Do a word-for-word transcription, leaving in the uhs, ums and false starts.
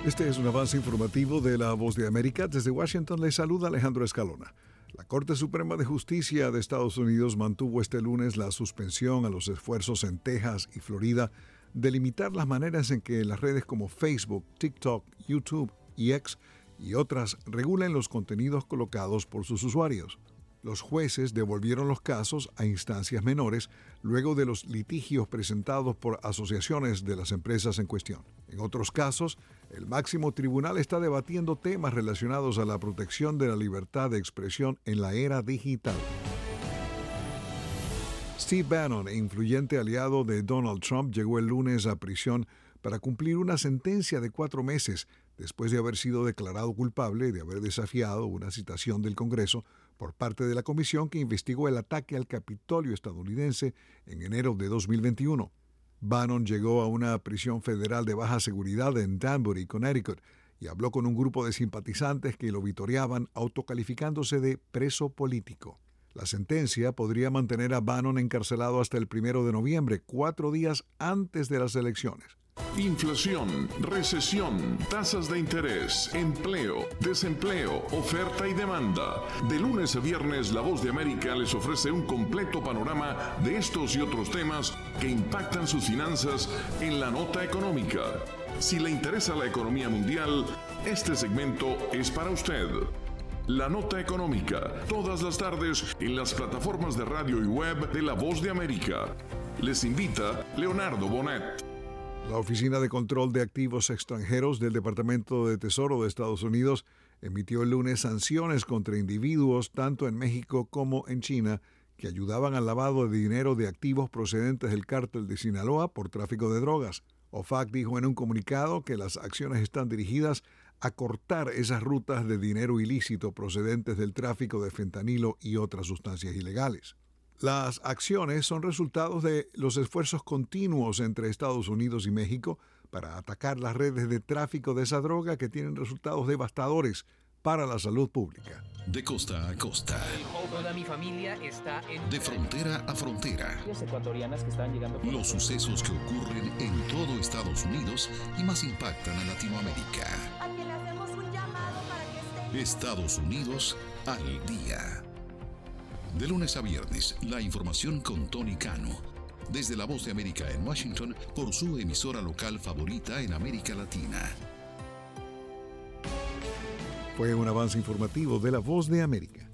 Este es un avance informativo de La Voz de América. Desde Washington les saluda Alejandro Escalona. La Corte Suprema de Justicia de Estados Unidos mantuvo este lunes la suspensión a los esfuerzos en Texas y Florida de limitar las maneras en que las redes como Facebook, TikTok, YouTube y X y otras regulen los contenidos colocados por sus usuarios. Los jueces devolvieron los casos a instancias menores luego de los litigios presentados por asociaciones de las empresas en cuestión. En otros casos, el máximo tribunal está debatiendo temas relacionados a la protección de la libertad de expresión en la era digital. Steve Bannon, influyente aliado de Donald Trump, llegó el lunes a prisión para cumplir una sentencia de cuatro meses después de haber sido declarado culpable de haber desafiado una citación del Congreso por parte de la comisión que investigó el ataque al Capitolio estadounidense en enero de dos mil veintiuno. Bannon llegó a una prisión federal de baja seguridad en Danbury, Connecticut, y habló con un grupo de simpatizantes que lo vitoreaban autocalificándose de preso político. La sentencia podría mantener a Bannon encarcelado hasta el primero de noviembre, cuatro días antes de las elecciones. Inflación, recesión, tasas de interés, empleo, desempleo, oferta y demanda. De lunes a viernes, La Voz de América les ofrece un completo panorama de estos y otros temas que impactan sus finanzas en la nota económica. Si le interesa la economía mundial, este segmento es para usted. La Nota Económica, todas las tardes en las plataformas de radio y web de La Voz de América. Les invita Leonardo Bonet. La Oficina de Control de Activos Extranjeros del Departamento de Tesoro de Estados Unidos emitió el lunes sanciones contra individuos tanto en México como en China que ayudaban al lavado de dinero de activos procedentes del cártel de Sinaloa por tráfico de drogas. O F A C dijo en un comunicado que las acciones están dirigidas a cortar esas rutas de dinero ilícito procedentes del tráfico de fentanilo y otras sustancias ilegales. Las acciones son resultados de los esfuerzos continuos entre Estados Unidos y México para atacar las redes de tráfico de esa droga que tienen resultados devastadores para la salud pública. De costa a costa. Toda mi familia está en... De frontera a frontera. Las ecuatorianas que están llegando... Los sucesos que ocurren en todo Estados Unidos y más impactan a Latinoamérica. A quien le hacemos un llamado para que esté... Estados Unidos al día. De lunes a viernes, la información con Tony Cano. Desde La Voz de América en Washington, por su emisora local favorita en América Latina. Fue un avance informativo de La Voz de América.